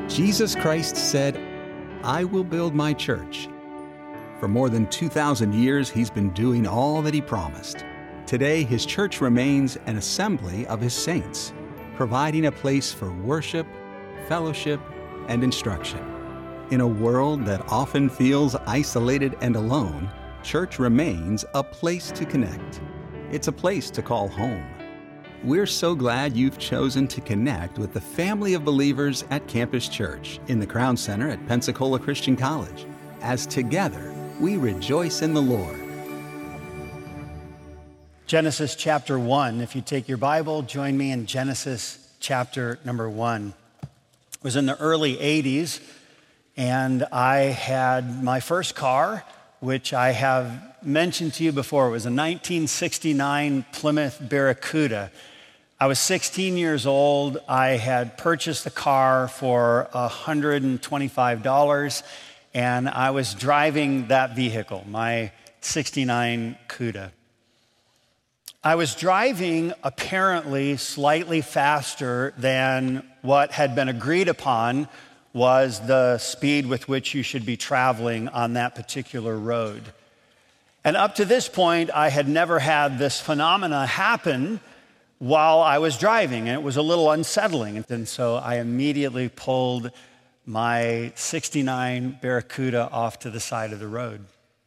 Jesus Christ said, "I will build my church." For more than 2,000 years, he's been doing all that he promised. Today, his church remains an assembly of his saints, providing a place for worship, fellowship, and instruction. In a world that often feels isolated and alone, church remains a place to connect. It's a place to call home. We're so glad you've chosen to connect with the family of believers at Campus Church in the Crown Center at Pensacola Christian College, as together we rejoice in the Lord. Genesis chapter 1. If you take your Bible, join me in Genesis chapter number 1. It was in the early 80s, and I had my first car, which I have mentioned to you before. It was a 1969 Plymouth Barracuda. I was 16 years old. I had purchased the car for $125, and I was driving that vehicle, my 69 Cuda. I was driving apparently slightly faster than what had been agreed upon was the speed with which you should be traveling on that particular road. And up to this point, I had never had this phenomena happen while I was driving, and it was a little unsettling. And so I immediately pulled my 69 Barracuda off to the side of the road.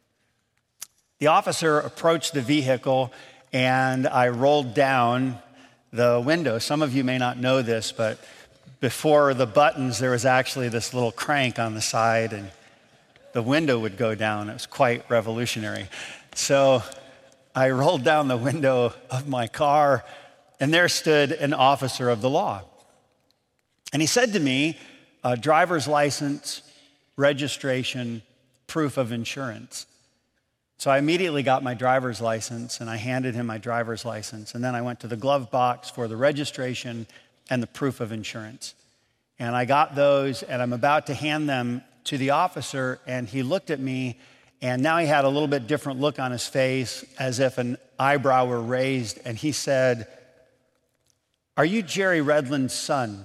The officer approached the vehicle, and I rolled down the window. Some of you may not know this, but before the buttons, there was actually this little crank on the side, and the window would go down. It was quite revolutionary. So I rolled down the window of my car, and there stood an officer of the law. And he said to me, driver's license, registration, proof of insurance. So I immediately got my driver's license, and I handed him my driver's license. And then I went to the glove box for the registration and the proof of insurance. And I got those, and I'm about to hand them to the officer, and he looked at me, and now he had a little bit different look on his face, as if an eyebrow were raised, and he said, "Are you Jerry Redland's son?"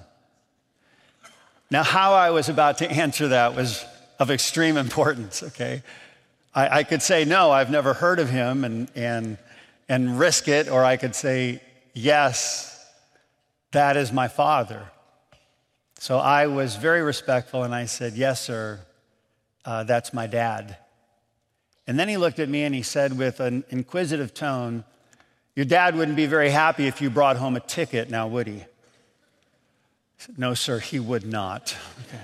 Now, how I was about to answer that was of extreme importance, okay? I could say, no, I've never heard of him and risk it, or I could say, yes, that is my father. So I was very respectful, and I said, yes, sir, that's my dad. And then he looked at me and he said with an inquisitive tone, "Your dad wouldn't be very happy if you brought home a ticket, now would he?" I said, "No, sir, he would not." Okay.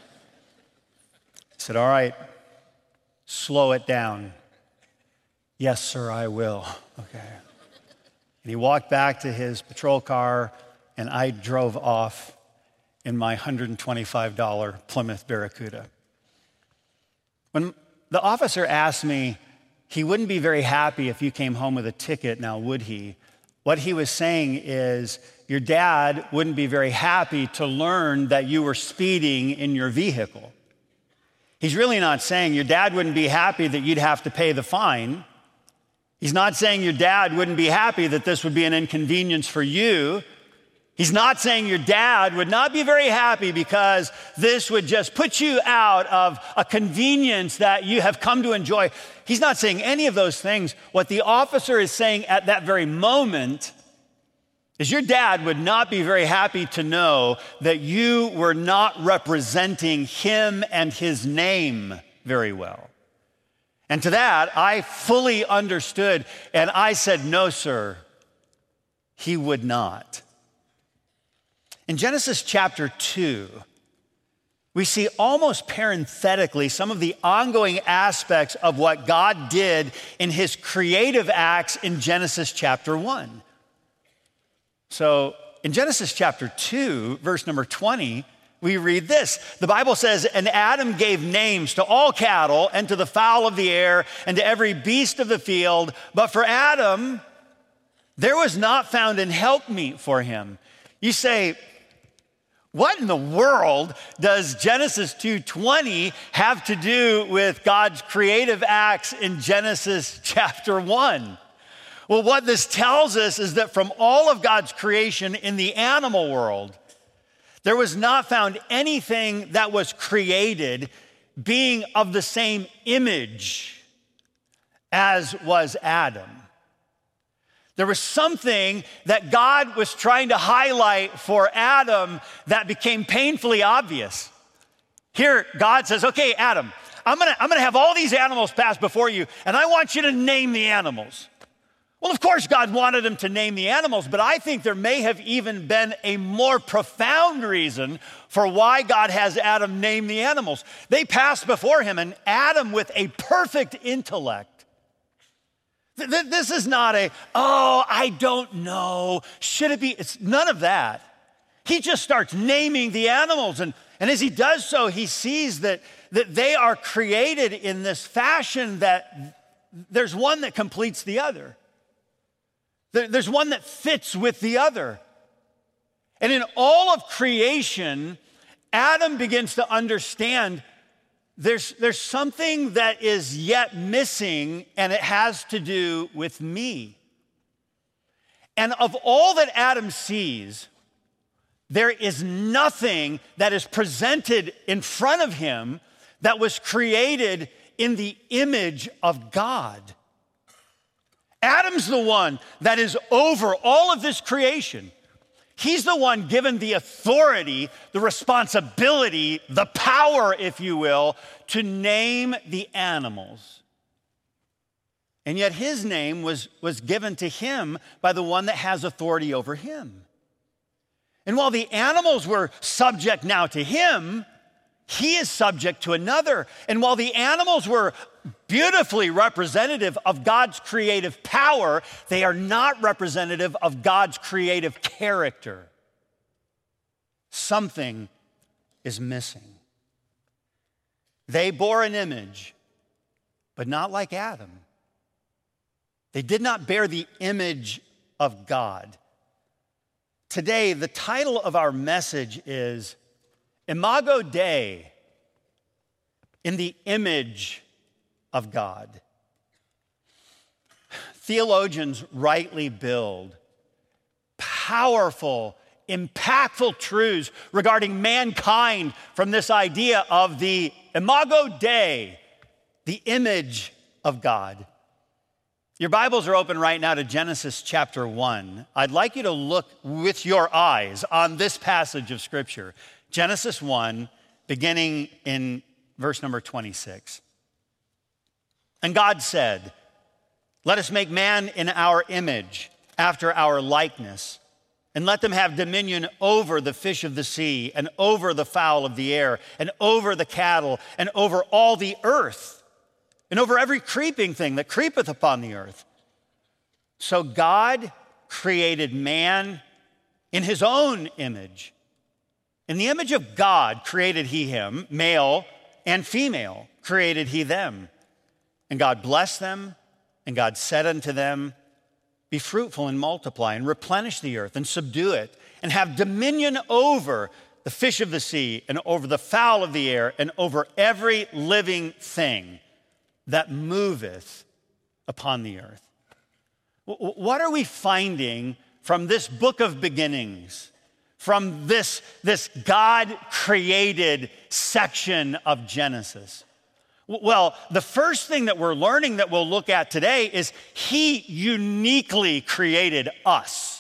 I said, "All right, slow it down." "Yes, sir, I will." Okay. And he walked back to his patrol car, and I drove off in my $125 Plymouth Barracuda. When the officer asked me, he wouldn't be very happy if you came home with a ticket, now would he? What he was saying is, your dad wouldn't be very happy to learn that you were speeding in your vehicle. He's really not saying your dad wouldn't be happy that you'd have to pay the fine. He's not saying your dad wouldn't be happy that this would be an inconvenience for you. He's not saying your dad would not be very happy because this would just put you out of a convenience that you have come to enjoy. He's not saying any of those things. What the officer is saying at that very moment is your dad would not be very happy to know that you were not representing him and his name very well. And to that, I fully understood, and I said, "No, sir, he would not." In Genesis chapter 2, we see almost parenthetically some of the ongoing aspects of what God did in his creative acts in Genesis chapter 1. So in Genesis chapter 2, verse number 20, we read this. The Bible says, "And Adam gave names to all cattle and to the fowl of the air and to every beast of the field. But for Adam, there was not found an helpmeet for him." You say, what in the world does Genesis 2:20 have to do with God's creative acts in Genesis chapter 1? Well, what this tells us is that from all of God's creation in the animal world, There was not found anything that was created being of the same image as was Adam. There was something that God was trying to highlight for Adam that became painfully obvious. Here, God says, okay, Adam, I'm gonna have all these animals pass before you, and I want you to name the animals. Well, of course, God wanted him to name the animals, but I think there may have even been a more profound reason for why God has Adam name the animals. They passed before him, and Adam, with a perfect intellect, this is not I don't know, should it be? It's none of that. He just starts naming the animals, and as he does so, he sees that they are created in this fashion that there's one that completes the other. There's one that fits with the other. And in all of creation, Adam begins to understand there's something that is yet missing, and it has to do with me. And of all that Adam sees, there is nothing that is presented in front of him that was created in the image of God. Adam's the one that is over all of this creation. He's the one given the authority, the responsibility, the power, if you will, to name the animals. And yet his name was given to him by the one that has authority over him. And while the animals were subject now to him, he is subject to another. And while the animals were beautifully representative of God's creative power, they are not representative of God's creative character. Something is missing. They bore an image, but not like Adam. They did not bear the image of God. Today, the title of our message is Imago Dei, in the image of God. Theologians rightly build powerful, impactful truths regarding mankind from this idea of the Imago Dei, the image of God. Your Bibles are open right now to Genesis chapter 1. I'd like you to look with your eyes on this passage of Scripture. Genesis 1, beginning in verse number 26. And God said, "Let us make man in our image, after our likeness, and let them have dominion over the fish of the sea, and over the fowl of the air, and over the cattle, and over all the earth, and over every creeping thing that creepeth upon the earth." So God created man in his own image. In the image of God created he him, male and female created he them. And God blessed them, and God said unto them, "Be fruitful and multiply, and replenish the earth, and subdue it, and have dominion over the fish of the sea, and over the fowl of the air, and over every living thing that moveth upon the earth." What are we finding from this book of beginnings, from this God-created section of Genesis? Well, the first thing that we're learning that we'll look at today is he uniquely created us.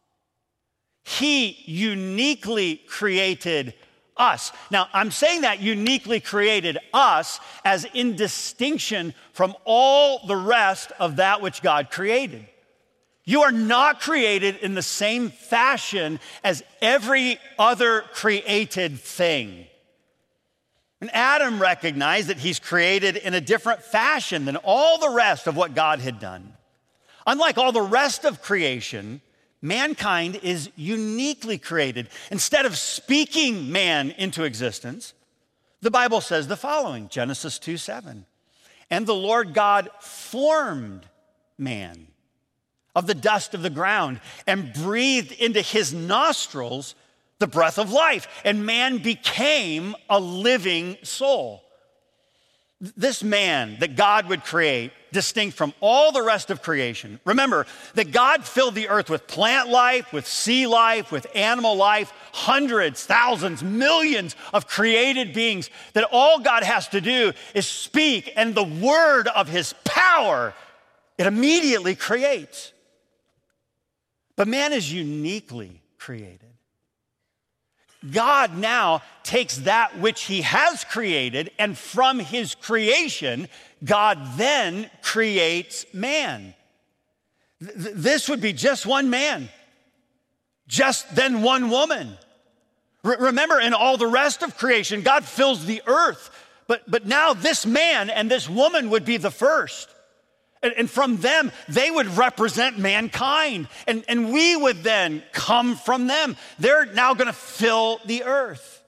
He uniquely created us. Now, I'm saying that uniquely created us as in distinction from all the rest of that which God created. You are not created in the same fashion as every other created thing. And Adam recognized that he's created in a different fashion than all the rest of what God had done. Unlike all the rest of creation, mankind is uniquely created. Instead of speaking man into existence, the Bible says the following, Genesis 2:7. "And the Lord God formed man of the dust of the ground, and breathed into his nostrils the breath of life, and man became a living soul." This man that God would create distinct from all the rest of creation. Remember that God filled the earth with plant life, with sea life, with animal life, hundreds, thousands, millions of created beings, that all God has to do is speak, and the word of his power, it immediately creates. But man is uniquely created. God now takes that which he has created, and from his creation, God then creates man. This would be just one man, just then one woman. Remember, in all the rest of creation, God fills the earth, but now this man and this woman would be the first. And from them, they would represent mankind. And we would then come from them. They're now going to fill the earth.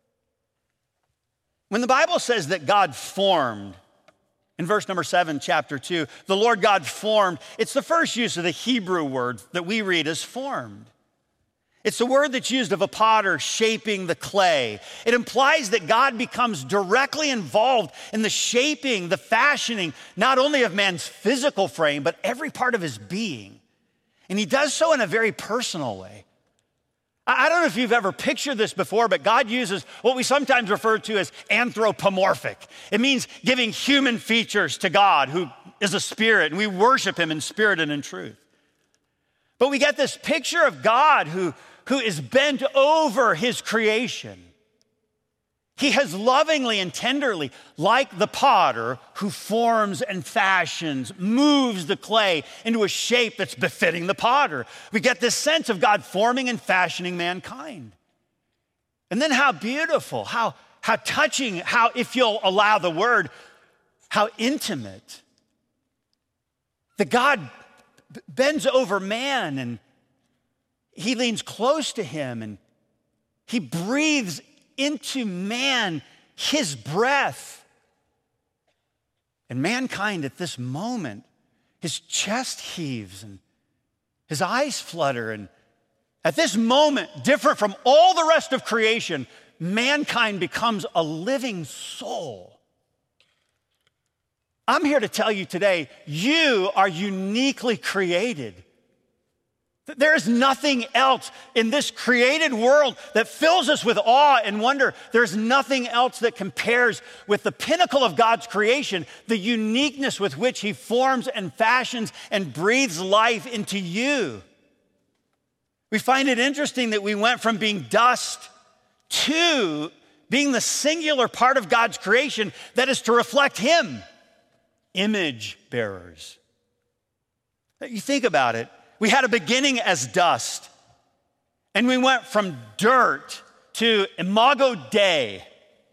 When the Bible says that God formed, in verse number 7, chapter 2, the Lord God formed, it's the first use of the Hebrew word that we read as formed. It's the word that's used of a potter shaping the clay. It implies that God becomes directly involved in the shaping, the fashioning, not only of man's physical frame, but every part of his being. And he does so in a very personal way. I don't know if you've ever pictured this before, but God uses what we sometimes refer to as anthropomorphic. It means giving human features to God, who is a spirit, and we worship him in spirit and in truth. But we get this picture of God who is bent over his creation. He has lovingly and tenderly, like the potter who forms and fashions, moves the clay into a shape that's befitting the potter. We get this sense of God forming and fashioning mankind. And then how beautiful, how touching, how, if you'll allow the word, how intimate. That God bends over man and he leans close to him and he breathes into man his breath. And mankind at this moment, his chest heaves and his eyes flutter. And at this moment, different from all the rest of creation, mankind becomes a living soul. I'm here to tell you today, you are uniquely created. There is nothing else in this created world that fills us with awe and wonder. There's nothing else that compares with the pinnacle of God's creation, the uniqueness with which he forms and fashions and breathes life into you. We find it interesting that we went from being dust to being the singular part of God's creation that is to reflect him, image bearers. You think about it. We had a beginning as dust, and we went from dirt to imago Dei.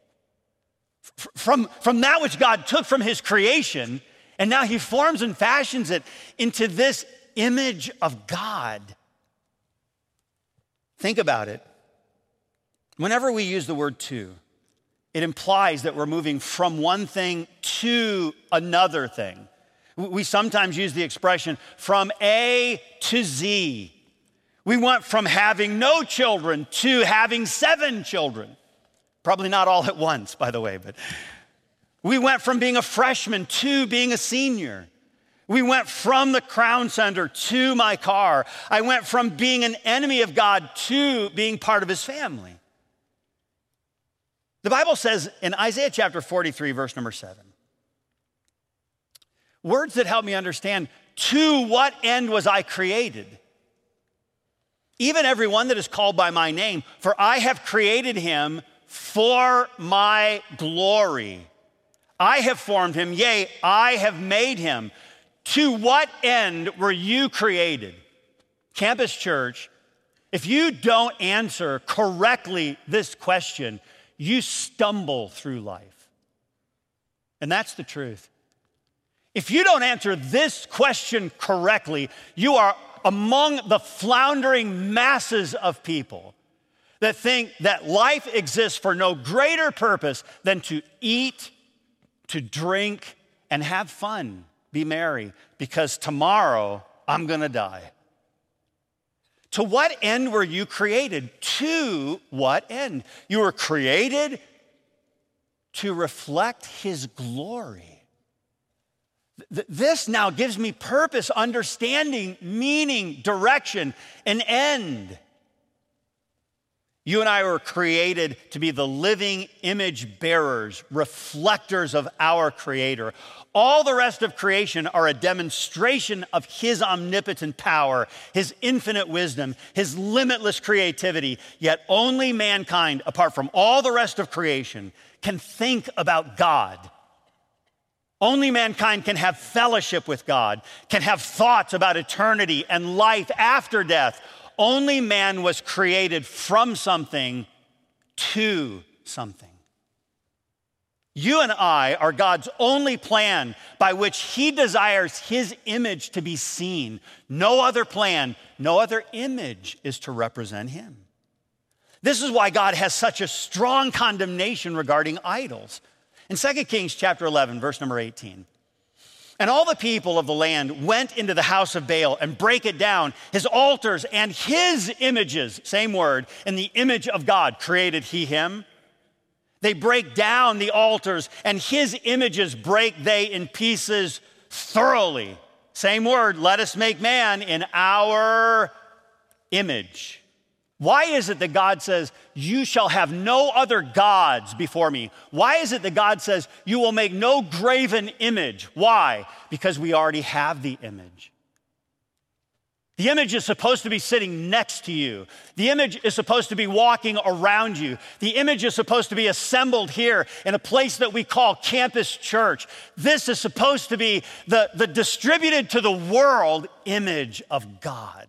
From that which God took from his creation, and now he forms and fashions it into this image of God. Think about it. Whenever we use the word to, it implies that we're moving from one thing to another thing. We sometimes use the expression from A to Z. We went from having no children to having 7 children. Probably not all at once, by the way, but we went from being a freshman to being a senior. We went from the Crown Center to my car. I went from being an enemy of God to being part of his family. The Bible says in Isaiah chapter 43, verse number 7, words that help me understand, to what end was I created? Even every one that is called by my name, for I have created him for my glory. I have formed him, yea, I have made him. To what end were you created? Campus Church, if you don't answer correctly this question, you stumble through life. And that's the truth. If you don't answer this question correctly, you are among the floundering masses of people that think that life exists for no greater purpose than to eat, to drink, and have fun, be merry, because tomorrow I'm gonna die. To what end were you created? To what end? You were created to reflect his glory. This now gives me purpose, understanding, meaning, direction, an end. You and I were created to be the living image bearers, reflectors of our Creator. All the rest of creation are a demonstration of His omnipotent power, His infinite wisdom, His limitless creativity. Yet only mankind, apart from all the rest of creation, can think about God. Only mankind can have fellowship with God, can have thoughts about eternity and life after death. Only man was created from something to something. You and I are God's only plan by which He desires His image to be seen. No other plan, no other image is to represent Him. This is why God has such a strong condemnation regarding idols. In 2 Kings chapter 11, verse number 18, and all the people of the land went into the house of Baal and break it down, his altars and his images, same word, in the image of God created he him. They break down the altars and his images break they in pieces thoroughly. Same word, let us make man in our image. Why is it that God says, you shall have no other gods before me? Why is it that God says, you will make no graven image? Why? Because we already have the image. The image is supposed to be sitting next to you. The image is supposed to be walking around you. The image is supposed to be assembled here in a place that we call Campus Church. This is supposed to be the distributed to the world image of God.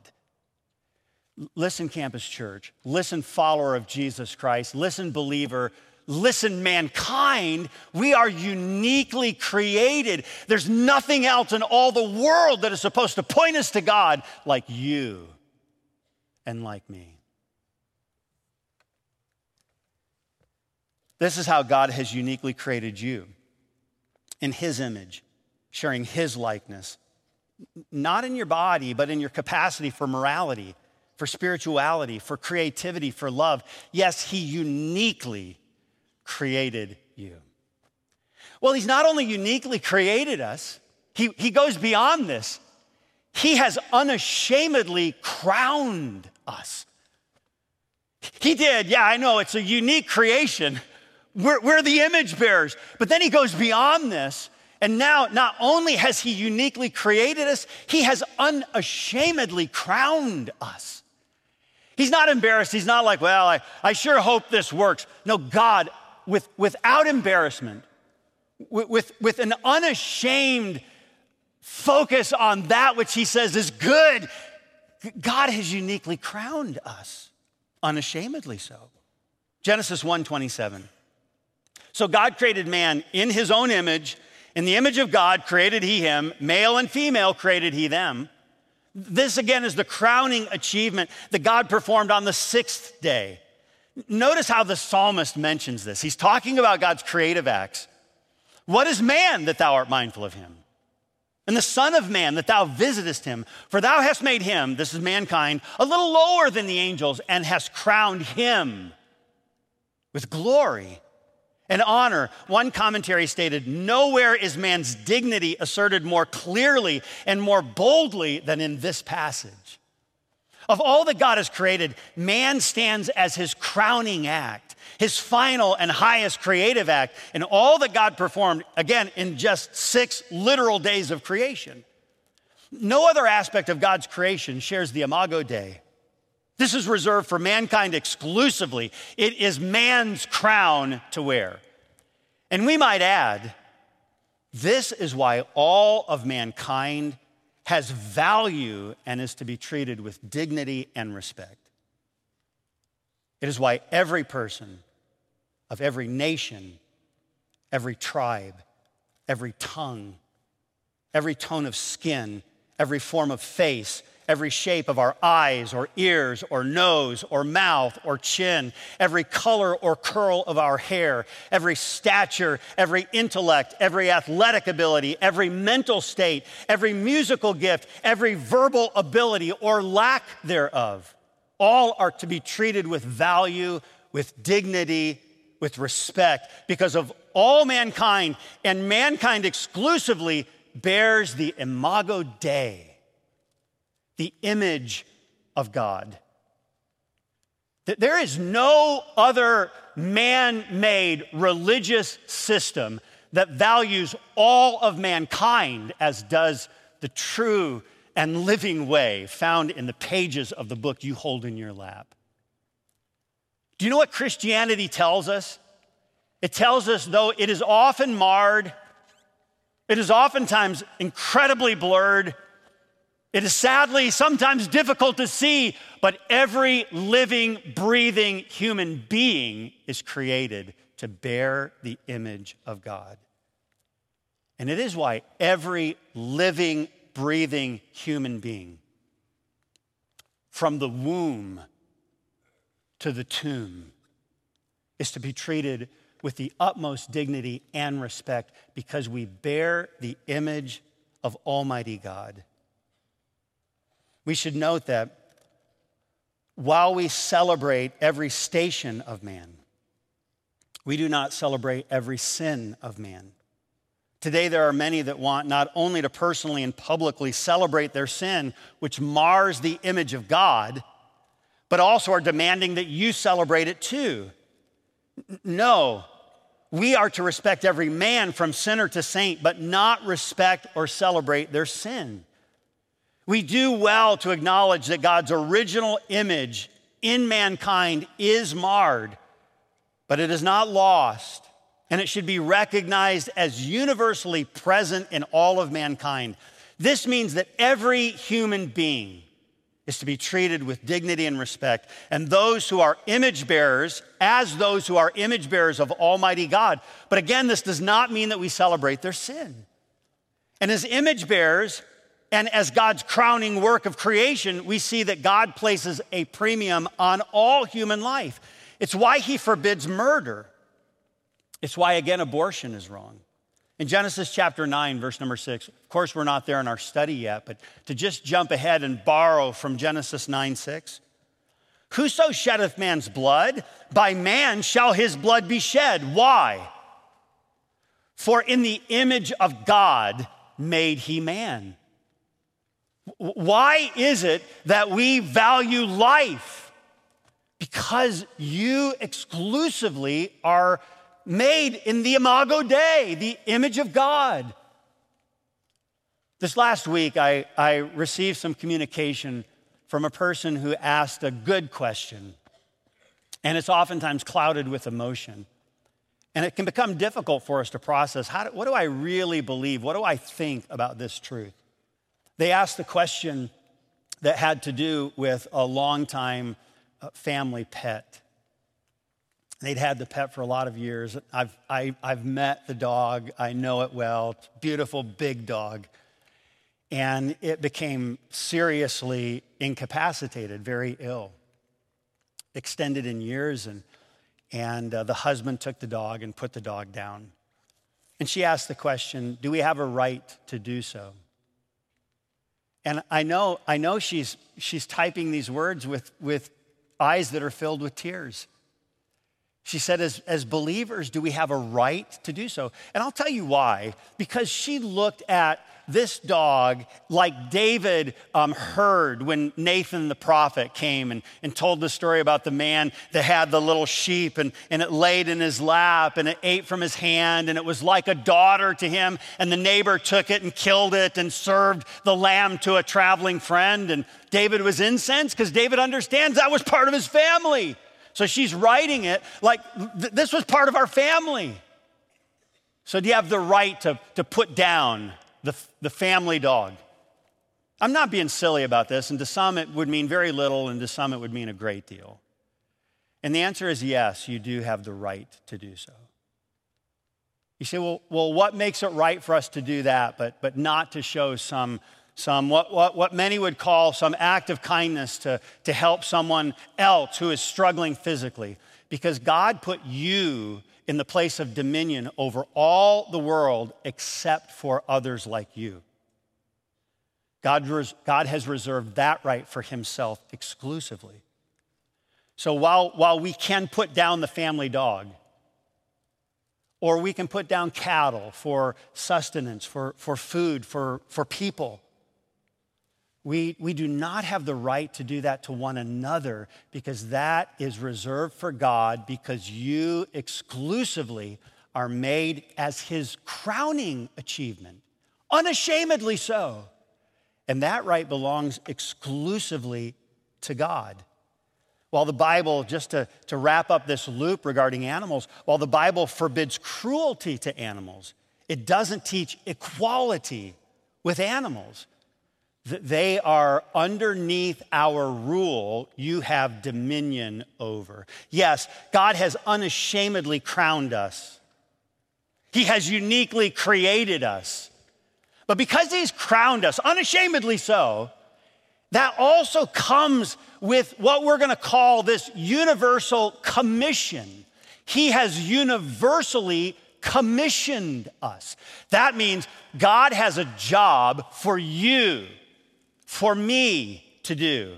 Listen, Campus Church. Listen, follower of Jesus Christ. Listen, believer. Listen, mankind. We are uniquely created. There's nothing else in all the world that is supposed to point us to God like you and like me. This is how God has uniquely created you in His image, sharing His likeness, not in your body, but in your capacity for morality, for spirituality, for creativity, for love. Yes, He uniquely created you. Well, He's not only uniquely created us, He goes beyond this. He has unashamedly crowned us. He did, yeah, I know, it's a unique creation. We're the image bearers. But then He goes beyond this. And now, not only has He uniquely created us, He has unashamedly crowned us. He's not embarrassed. He's not like, well, I sure hope this works. No, God, without embarrassment, with an unashamed focus on that which He says is good, God has uniquely crowned us, unashamedly so. Genesis 1:27. So God created man in His own image. In the image of God created He him. Male and female created He them. This, again, is the crowning achievement that God performed on the sixth day. Notice how the psalmist mentions this. He's talking about God's creative acts. What is man that thou art mindful of him? And the son of man that thou visitest him? For thou hast made him, this is mankind, a little lower than the angels and hast crowned him with glory and honor. One commentary stated, nowhere is man's dignity asserted more clearly and more boldly than in this passage. Of all that God has created, man stands as His crowning act, His final and highest creative act in all that God performed, again, in just 6 literal days of creation. No other aspect of God's creation shares the Imago Dei. This is reserved for mankind exclusively. It is man's crown to wear. And we might add, this is why all of mankind has value and is to be treated with dignity and respect. It is why every person of every nation, every tribe, every tongue, every tone of skin, every form of face, every shape of our eyes or ears or nose or mouth or chin, every color or curl of our hair, every stature, every intellect, every athletic ability, every mental state, every musical gift, every verbal ability or lack thereof, all are to be treated with value, with dignity, with respect, because of all mankind and mankind exclusively, bears the imago Dei, the image of God. There is no other man-made religious system that values all of mankind as does the true and living way found in the pages of the book you hold in your lap. Do you know what Christianity tells us? It tells us, though it is often marred, it is oftentimes incredibly blurred, it is sadly sometimes difficult to see, but every living, breathing human being is created to bear the image of God. And it is why every living, breathing human being, from the womb to the tomb, is to be treated with the utmost dignity and respect because we bear the image of Almighty God. We should note that while we celebrate every station of man, we do not celebrate every sin of man. Today, there are many that want not only to personally and publicly celebrate their sin, which mars the image of God, but also are demanding that you celebrate it too. No, we are to respect every man from sinner to saint, but not respect or celebrate their sin. We do well to acknowledge that God's original image in mankind is marred, but it is not lost, and it should be recognized as universally present in all of mankind. This means that every human being is to be treated with dignity and respect, and those who are image bearers as those who are image bearers of Almighty God. But again, this does not mean that we celebrate their sin. And as image bearers, and as God's crowning work of creation, we see that God places a premium on all human life. It's why he forbids murder. It's why, again, abortion is wrong. In Genesis chapter 9, verse number 6, of course, we're not there in our study yet, but to just jump ahead and borrow from Genesis 9:6, whoso sheddeth man's blood, by man shall his blood be shed. Why? For in the image of God made he man. Why is it that we value life? Because you exclusively are made in the imago Dei, the image of God. This last week, I received some communication from a person who asked a good question, and it's oftentimes clouded with emotion. And it can become difficult for us to process, what do I really believe? What do I think about this truth? They asked the question that had to do with a longtime family pet. They'd had the pet for a lot of years. I've met the dog. I know it well. It's a beautiful, big dog. And it became seriously incapacitated, very ill, extended in years. And the husband took the dog and put the dog down. And she asked the question, do we have a right to do so? And I know she's typing these words with eyes that are filled with tears. She said, as believers, do we have a right to do so? And I'll tell you why. Because she looked at this dog like David heard when Nathan the prophet came and told the story about the man that had the little sheep and it laid in his lap and it ate from his hand and it was like a daughter to him, and the neighbor took it and killed it and served the lamb to a traveling friend, and David was incensed because David understands that was part of his family. So she's writing it like this was part of our family. So do you have the right to put down the family dog? I'm not being silly about this, and to some it would mean very little, and to some it would mean a great deal. And the answer is yes, you do have the right to do so. You say, well, what makes it right for us to do that, but not to show some what many would call some act of kindness to help someone else who is struggling physically? Because God put you in the place of dominion over all the world except for others like you. God has reserved that right for himself exclusively. So while we can put down the family dog, Or we can put down cattle for sustenance, for food, for people. We do not have the right to do that to one another because that is reserved for God because you exclusively are made as his crowning achievement, unashamedly so. And that right belongs exclusively to God. While the Bible, just to wrap up this loop regarding animals, while the Bible forbids cruelty to animals, it doesn't teach equality with animals. They are underneath our rule, you have dominion over. Yes, God has unashamedly crowned us. He has uniquely created us. But because he's crowned us, unashamedly so, that also comes with what we're going to call this universal commission. He has universally commissioned us. That means God has a job for you, for me to do.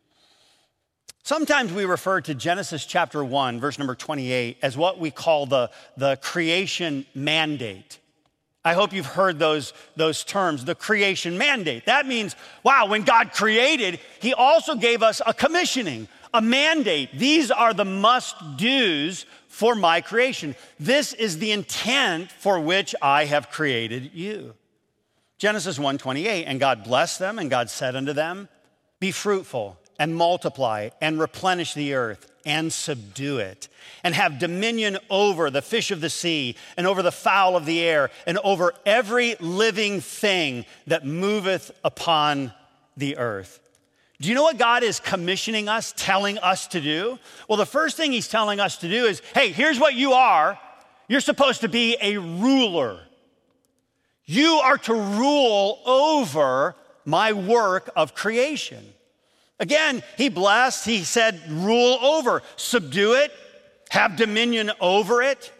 Sometimes we refer to Genesis chapter 1, verse number 28, as what we call the creation mandate. I hope you've heard those terms, the creation mandate. That means, wow, when God created, he also gave us a commissioning, a mandate. These are the must-dos for my creation. This is the intent for which I have created you. Genesis 1:28, and God blessed them, and God said unto them, be fruitful and multiply and replenish the earth and subdue it and have dominion over the fish of the sea and over the fowl of the air and over every living thing that moveth upon the earth. Do you know what God is commissioning us, telling us to do? Well, the first thing he's telling us to do is, hey, here's what you are. You're supposed to be a ruler. You are to rule over my work of creation. Again, he blessed, he said, rule over, subdue it, have dominion over it.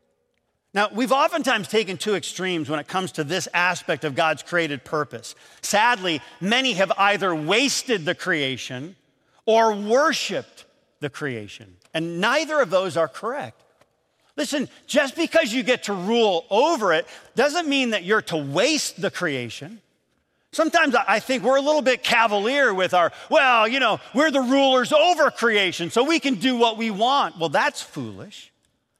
Now, we've oftentimes taken two extremes when it comes to this aspect of God's created purpose. Sadly, many have either wasted the creation or worshiped the creation, and neither of those are correct. Listen, just because you get to rule over it doesn't mean that you're to waste the creation. Sometimes I think we're a little bit cavalier with our, well, you know, we're the rulers over creation, so we can do what we want. Well, that's foolish.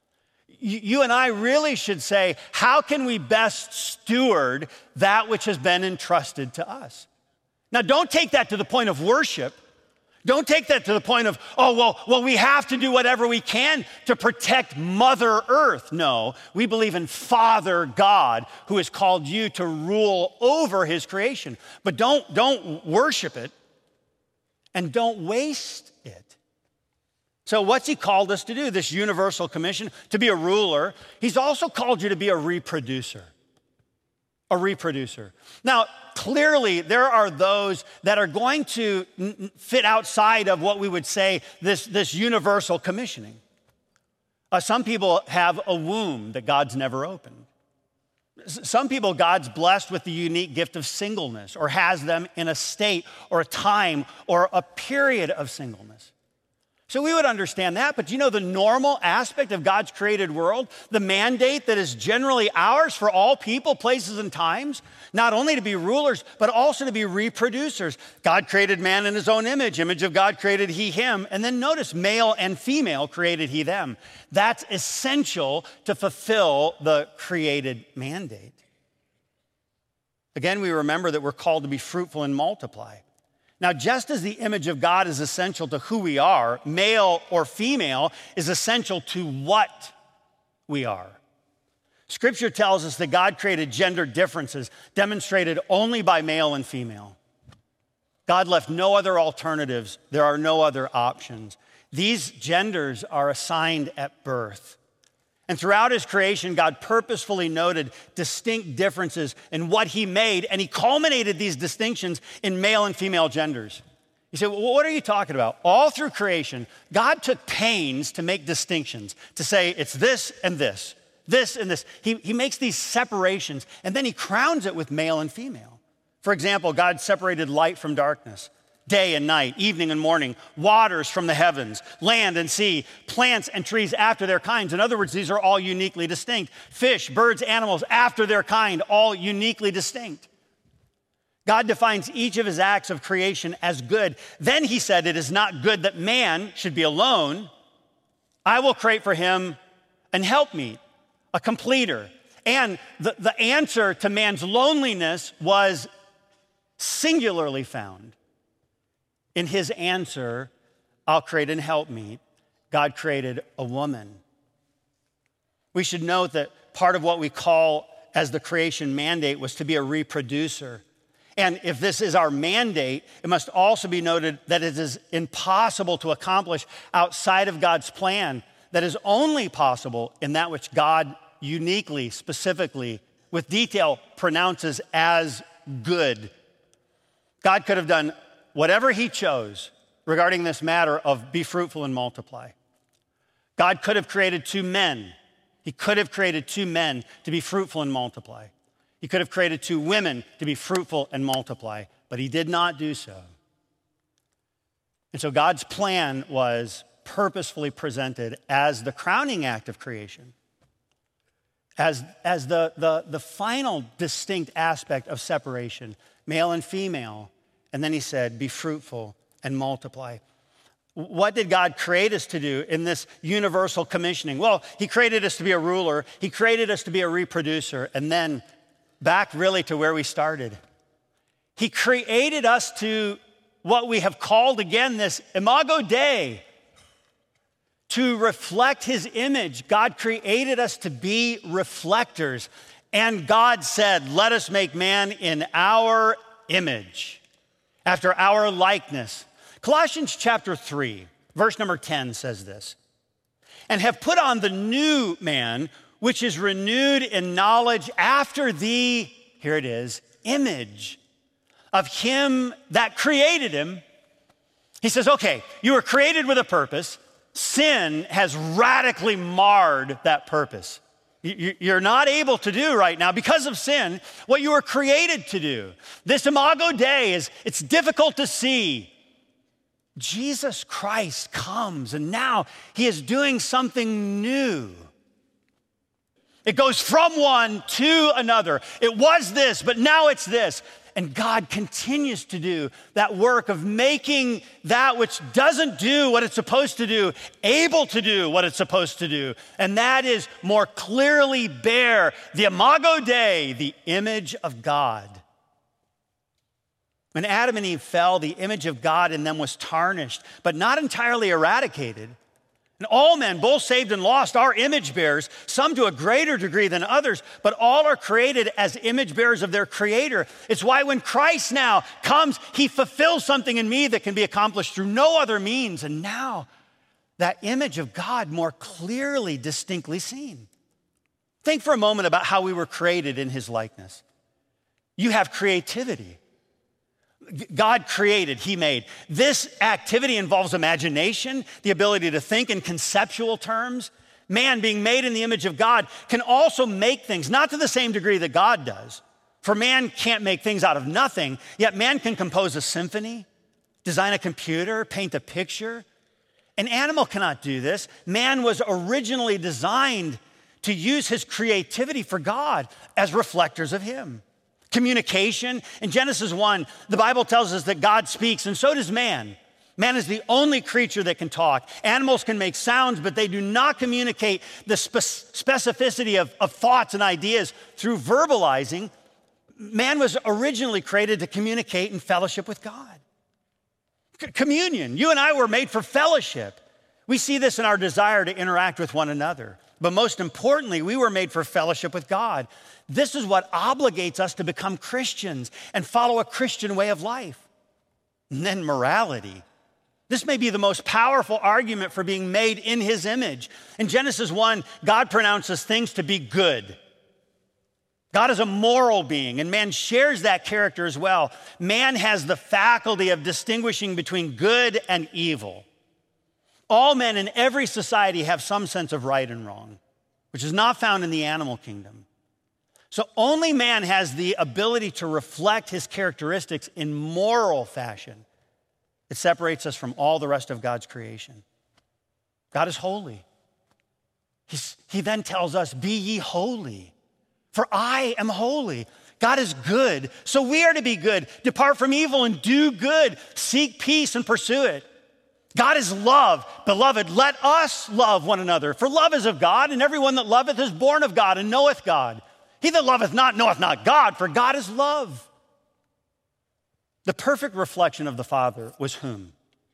You and I really should say, how can we best steward that which has been entrusted to us? Now, don't take that to the point of worship. Don't take that to the point of, oh, well, we have to do whatever we can to protect Mother Earth. No, we believe in Father God, who has called you to rule over his creation. But don't worship it and don't waste it. So what's he called us to do? This universal commission, to be a ruler. He's also called you to be a reproducer. A reproducer. Now, clearly, there are those that are going to fit outside of what we would say this universal commissioning. Some people have a womb that God's never opened. Some people God's blessed with the unique gift of singleness or has them in a state or a time or a period of singleness. So we would understand that, but you know the normal aspect of God's created world, the mandate that is generally ours for all people, places, and times, not only to be rulers, but also to be reproducers. God created man in his own image. Image of God created he him. And then notice, male and female created he them. That's essential to fulfill the created mandate. Again, we remember that we're called to be fruitful and multiply. Now, just as the image of God is essential to who we are, male or female is essential to what we are. Scripture tells us that God created gender differences demonstrated only by male and female. God left no other alternatives. There are no other options. These genders are assigned at birth. And throughout his creation, God purposefully noted distinct differences in what he made, and he culminated these distinctions in male and female genders. You say, well, what are you talking about? All through creation, God took pains to make distinctions, to say it's this and this, this and this. He makes these separations, and then he crowns it with male and female. For example, God separated light from darkness, day and night, evening and morning, waters from the heavens, land and sea, plants and trees after their kinds. In other words, these are all uniquely distinct. Fish, birds, animals after their kind, all uniquely distinct. God defines each of his acts of creation as good. Then he said, it is not good that man should be alone. I will create for him an helpmeet, a completer. And the answer to man's loneliness was singularly found in his answer, I'll create an helpmeet. God created a woman. We should note that part of what we call as the creation mandate was to be a reproducer. And if this is our mandate, it must also be noted that it is impossible to accomplish outside of God's plan. That is only possible in that which God uniquely, specifically, with detail pronounces as good. God could have done whatever he chose regarding this matter of be fruitful and multiply. God could have created two men. He could have created two men to be fruitful and multiply. He could have created two women to be fruitful and multiply, but he did not do so. And so God's plan was purposefully presented as the crowning act of creation, as the final distinct aspect of separation, male and female. And then he said, be fruitful and multiply. What did God create us to do in this universal commissioning? Well, he created us to be a ruler. He created us to be a reproducer. And then back really to where we started. He created us to what we have called again this Imago Dei, to reflect his image. God created us to be reflectors. And God said, let us make man in our image, after our likeness. Colossians chapter 3, verse number 10 says this, and have put on the new man, which is renewed in knowledge after the, here it is, image of him that created him. He says, okay, you were created with a purpose. Sin has radically marred that purpose. You're not able to do right now, because of sin, what you were created to do. This Imago Dei it's difficult to see. Jesus Christ comes, and now he is doing something new. It goes from one to another. It was this, but now it's this. And God continues to do that work of making that which doesn't do what it's supposed to do, able to do what it's supposed to do. And that is more clearly bear the Imago Dei, the image of God. When Adam and Eve fell, the image of God in them was tarnished, but not entirely eradicated. And all men, both saved and lost, are image bearers, some to a greater degree than others, but all are created as image bearers of their Creator. It's why when Christ now comes, he fulfills something in me that can be accomplished through no other means. And now that image of God more clearly, distinctly seen. Think for a moment about how we were created in his likeness. You have creativity. God created, he made. This activity involves imagination, the ability to think in conceptual terms. Man, being made in the image of God, can also make things, not to the same degree that God does. For man can't make things out of nothing, yet man can compose a symphony, design a computer, paint a picture. An animal cannot do this. Man was originally designed to use his creativity for God as reflectors of him. Communication. In Genesis 1, the Bible tells us that God speaks, and so does man. Man is the only creature that can talk. Animals can make sounds, but they do not communicate the specificity of thoughts and ideas through verbalizing. Man was originally created to communicate and fellowship with God. Communion. You and I were made for fellowship. We see this in our desire to interact with one another. But most importantly, we were made for fellowship with God. This is what obligates us to become Christians and follow a Christian way of life. And then morality. This may be the most powerful argument for being made in his image. In Genesis 1, God pronounces things to be good. God is a moral being, and man shares that character as well. Man has the faculty of distinguishing between good and evil. All men in every society have some sense of right and wrong, which is not found in the animal kingdom. So only man has the ability to reflect his characteristics in moral fashion. It separates us from all the rest of God's creation. God is holy. He then tells us, be ye holy, for I am holy. God is good, so we are to be good. Depart from evil and do good. Seek peace and pursue it. God is love. Beloved, let us love one another. For love is of God, and everyone that loveth is born of God and knoweth God. He that loveth not knoweth not God, for God is love. The perfect reflection of the Father was whom?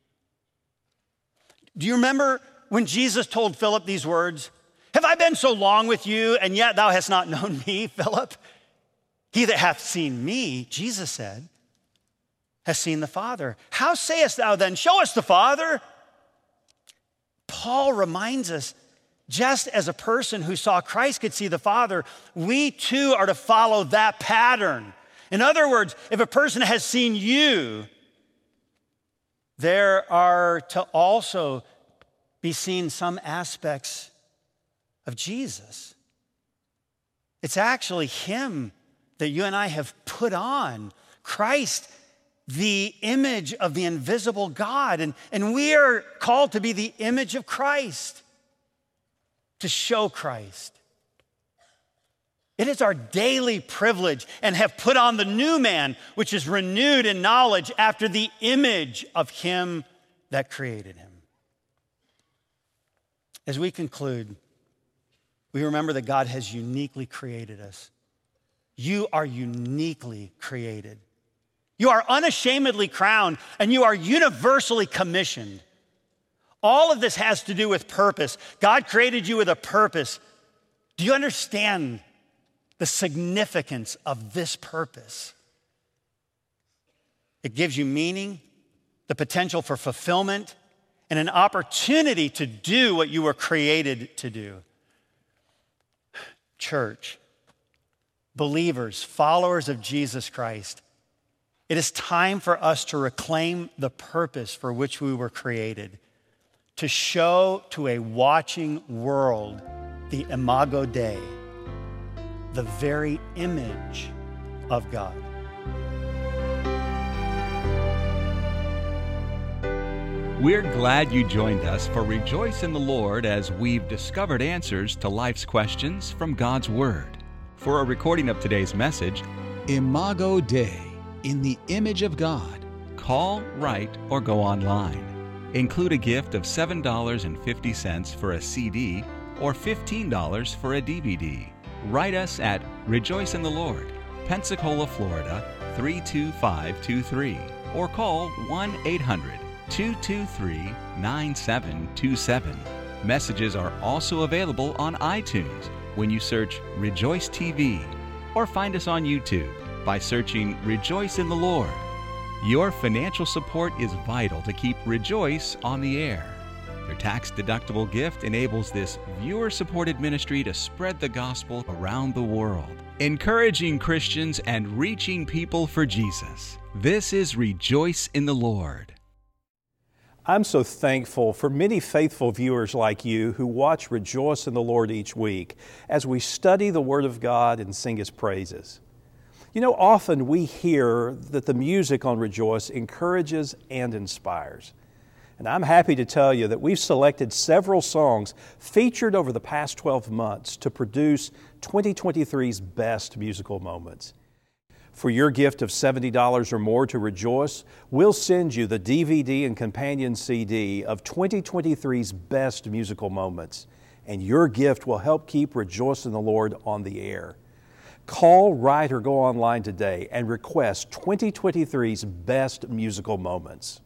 Do you remember when Jesus told Philip these words? Have I been so long with you, and yet thou hast not known me, Philip? He that hath seen me, Jesus said, has seen the Father. How sayest thou then, show us the Father? Paul reminds us, just as a person who saw Christ could see the Father, we too are to follow that pattern. In other words, if a person has seen you, there are to also be seen some aspects of Jesus. It's actually him that you and I have put on, Christ, the image of the invisible God. And we are called to be the image of Christ, to show Christ. It is our daily privilege and have put on the new man, which is renewed in knowledge after the image of him that created him. As we conclude, we remember that God has uniquely created us. You are uniquely created. You are unashamedly crowned, and you are universally commissioned. All of this has to do with purpose. God created you with a purpose. Do you understand the significance of this purpose? It gives you meaning, the potential for fulfillment, and an opportunity to do what you were created to do. Church, believers, followers of Jesus Christ, it is time for us to reclaim the purpose for which we were created, to show to a watching world the Imago Dei, the very image of God. We're glad you joined us for Rejoice in the Lord as we've discovered answers to life's questions from God's Word. For a recording of today's message, Imago Dei, in the image of God, call, write, or go online. Include a gift of $7.50 for a CD or $15 for a DVD. Write us at Rejoice in the Lord, Pensacola, Florida 32523, or call 1-800-223-9727. Messages are also available on iTunes when you search Rejoice TV, or find us on YouTube by searching Rejoice in the Lord. Your financial support is vital to keep Rejoice on the air. Your tax-deductible gift enables this viewer-supported ministry to spread the gospel around the world, encouraging Christians and reaching people for Jesus. This is Rejoice in the Lord. I'm so thankful for many faithful viewers like you who watch Rejoice in the Lord each week as we study the Word of God and sing His praises. You know, often we hear that the music on Rejoice encourages and inspires. And I'm happy to tell you that we've selected several songs featured over the past 12 months to produce 2023's best musical moments. For your gift of $70 or more to Rejoice, we'll send you the DVD and companion CD of 2023's best musical moments. And your gift will help keep Rejoice in the Lord on the air. Call, write, or go online today and request 2023's best musical moments.